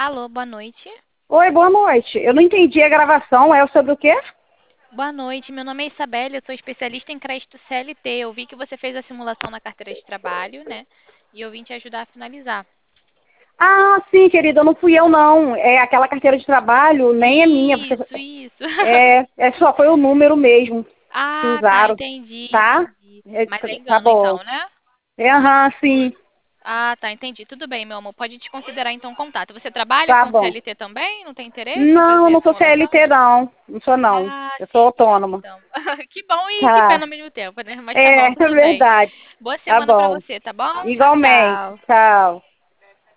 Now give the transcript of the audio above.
Alô, boa noite. Oi, boa noite. Eu não entendi a gravação. É sobre o quê? Boa noite, meu nome é Isabelle, eu sou especialista em crédito CLT. Eu vi que você fez a simulação na carteira de trabalho, né? E eu vim te ajudar a finalizar. Ah, sim, querida, não fui eu, não. É aquela carteira de trabalho, nem é minha. Isso, isso. Só foi o número mesmo que Ah, tá, usaram, entendi, tá? entendi. É, Mas é tá engano bom. então, né? Aham, sim, Ah, tá, entendi. Tudo bem, meu amor. Pode te considerar então contato. Você trabalha tá com bom. CLT também? Não tem interesse em Não, eu fazer a não sou simulação? CLT, não. Não sou, não. Ah, Eu sou sim, sim, autônoma. então. Que bom e que pena Tá. ao mesmo tempo, né? Mas tá bom, É tudo bem. verdade. Boa Tá semana pra bom. você, tá bom? Tchau, Igualmente. tchau. Tchau.